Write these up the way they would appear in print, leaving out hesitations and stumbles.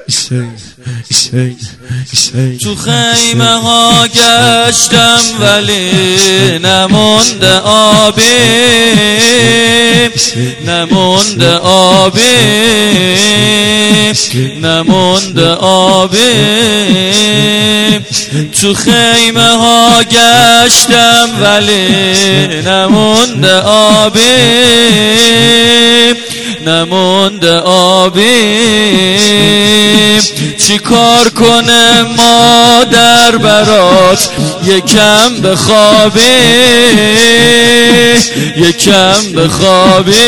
تو خیمه ها گشتم ولی نمونده آبی، نمونده آبی، نمونده آبی. تو خیمه ها گشتم ولی نمونده آبی، نمونده آبی. چی کار کنه مادر برات یکم بخوابی، یکم بخوابی،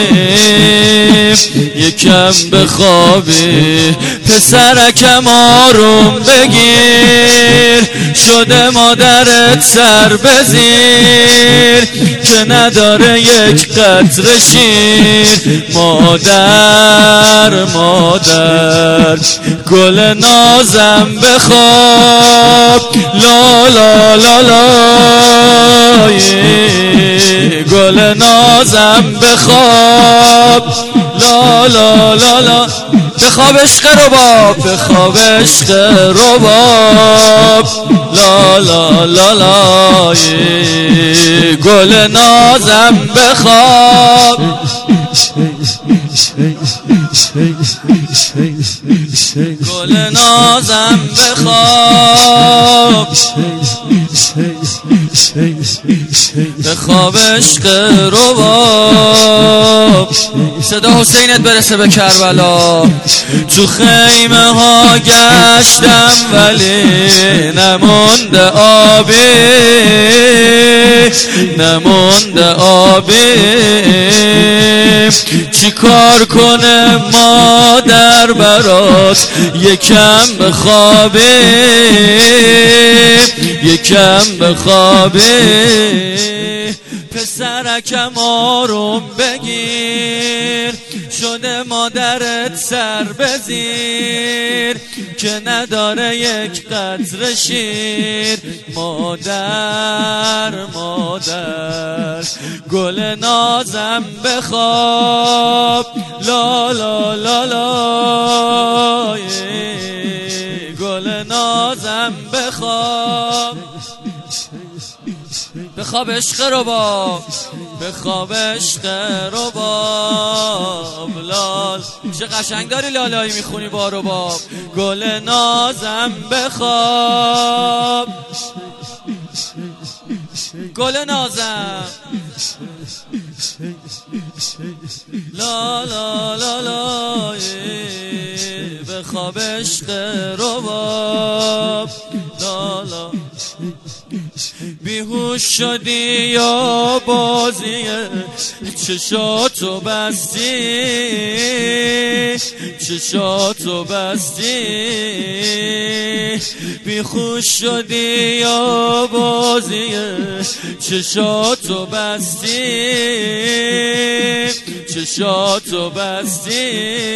یکم بخوابی. پسرکم آروم بگیر، شده مادرت سر بزیر که نداره یک قطره شیر. مادر مادر گل نازم بخواب، لا لا لا لا، گل نازم بخواب، لا لا لا لا. بخواب عشق رباب، بخواب عشق رباب، لا لا لا لا، گل نازم بخواب. گل نازم بخواب، بخواب عشق رباب. صدا حسینت برسه به کربلا. تو خیمه ها گشتم ولی نمونده آبی، نمونده آبی. چی کار کنه مادر برات یکم بخوابی، یکم بخوابی. پسرکم آروم بگیر، شده مادرت سر بزیر که نداره یک قطره شیر. مادر مادر گل نازم بخواب، لا لا لا لا، گل نازم بخواب. بخواب عشق رباب، بخواب عشق رباب، لال. چه قشنگ داری لالایی میخونی با رباب. گل نازم بخواب، گل نازم، لا لا لا لا، بخواب عشق رباب، لا لا. بیهوش شدی یا بازیه، چشاتو بستی، چشاتو بستی. بیهوش شدی یا بازیه، چشاتو بستی، چشاتو بستی.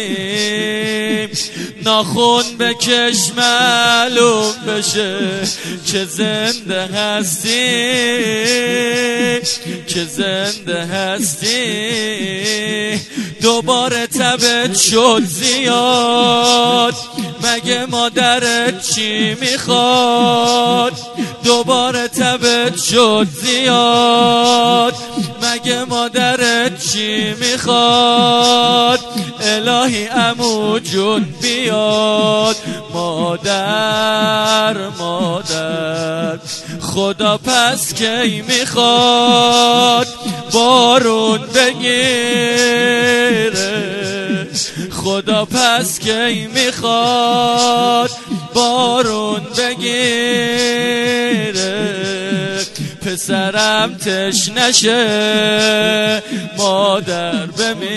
ناخون بکش معلوم بشه که زنده هستی، که زنده هستی. دوباره تبت شد زیاد، مگه مادرت چی میخواد؟ دوباره تبت شد زیاد، مگه مادرت چی میخواد؟ الهی عمو جون بیاد. مادر مادر خدا پس کی میخواد بارون بگیره؟ خدا پس کی میخواد بارون بگیره؟ پسرم تشنشه مادر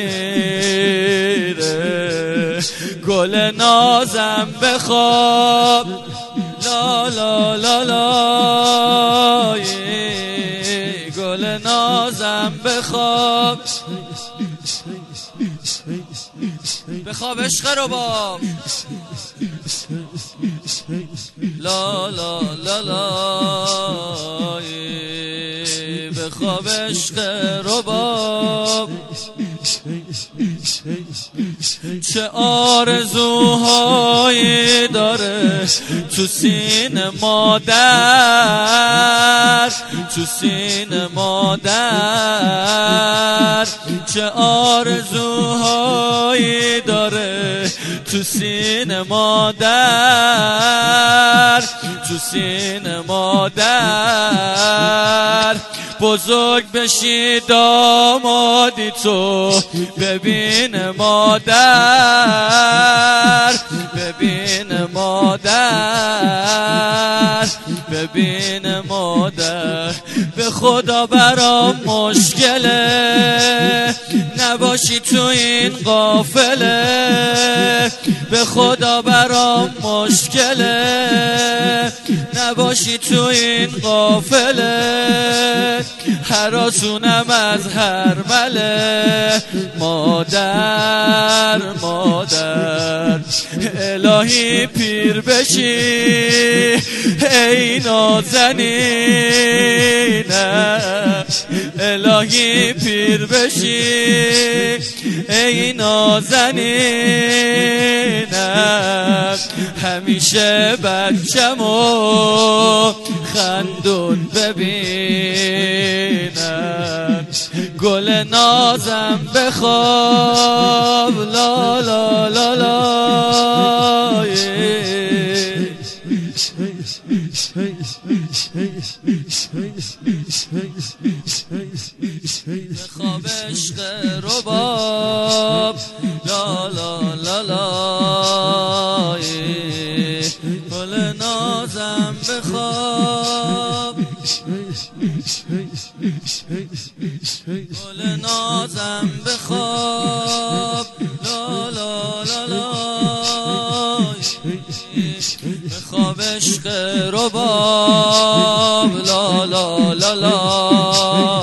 بمیره. گل نازم بخواب، لا لا لا لا، گل نازم بخواب. بخواب عشق رباب، لا لا لا لا، بخواب عشق رباب. چه آرزوهایی داره تو سینه مادر، تو سینه مادر. چه آرزوهایی داره تو سینه مادر، تو سینه مادر. بزرگ بشی دامادی تو ببین مادر، ببین مادر، ببین مادر. به خدا برام مشکله نباشی تو این قافله، به خدا برام مشکله نباشی تو این قافله. هراسونم از هر مله مادر، مادر. الهی پیر بشی ای نازنینم، الهی پیر بشی ای نازنینم. همیشه بچه‌مو خندون ببینم، گل نازم بخواب لا لا لا لا. بخواب عشق رباب لا لا لا لا. گل نازم بخواب، گل نازم بخواب لا لا لا لا. بخواب عشق رباب لا لا لا لا.